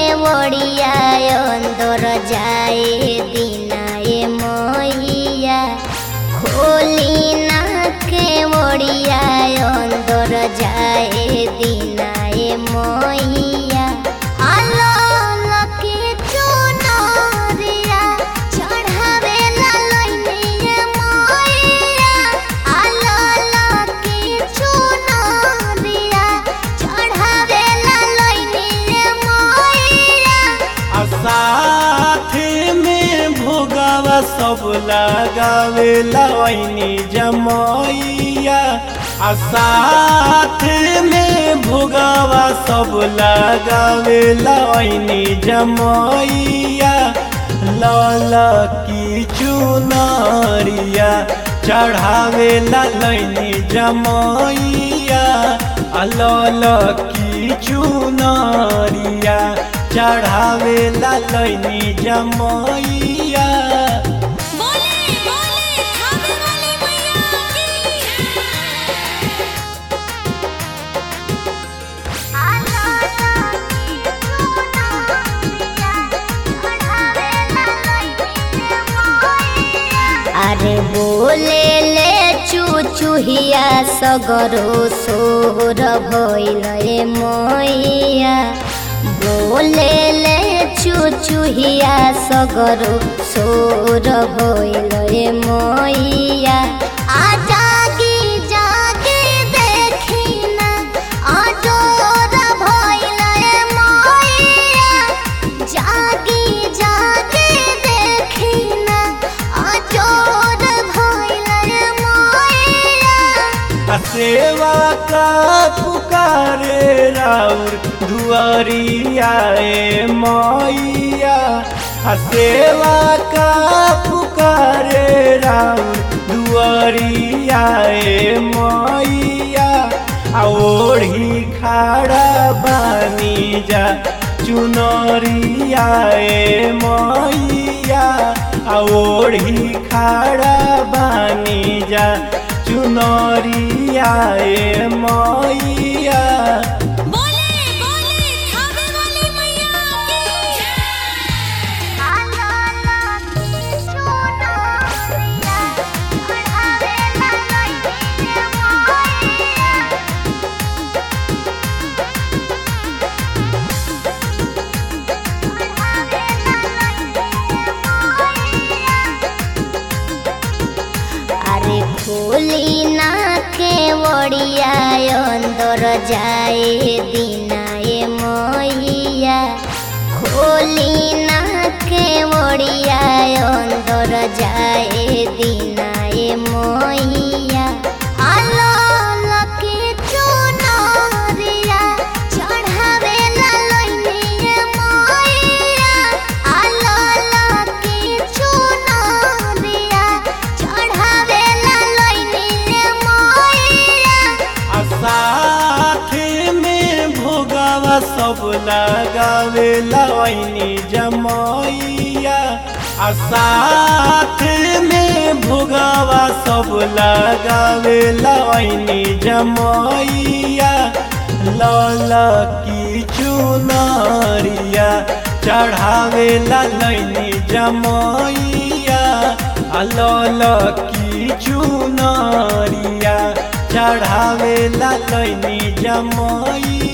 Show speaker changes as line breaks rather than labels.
केवड़िया अंदर जाए दिनाए मैया खोली ना केवड़िया अंदर जाए दिनाए मैया
साथे में भोगावा सब लगावे लवैनी जमैया साथे में भोगावा सब लगावे लवैनी जमैया लाल की चुनरिया चढ़ावे लैनी जमैया लाल की चुनरिया चढ़ावे लैनी जमैया।
अरे बोले ले चुचुहिया सगरो सोर भइले मैया बोले ले चुचुहिया सगरो सोर भइले मैया जागी जागी देखी ना अजोर भइले मैया जागी जागी देखी ना अजोर भइले मैया।
सेवा का पुकारे राउर दुआरिया मैया सेवा का पुकारे राउर दुआरिया मैया ओढ़ी खाड़ा बानी जा चुनरिया मैया ओढ़ी खाड़ा बानी जा चुनरिया मैया।
खोली ना केवड़िया अंदर जाए दिनाए मैया खोली ना केवड़िया अंदर जाए दिनाए मैया
साथे में भोगावा सब लगावे लवैनी जमैया साथे में भोगावा सब लगावे लवैनी जमैया लाल की चुनरिया चढ़ावे लैनी जमैया लाल की चुनरिया चढ़ावे लैनी जमैया।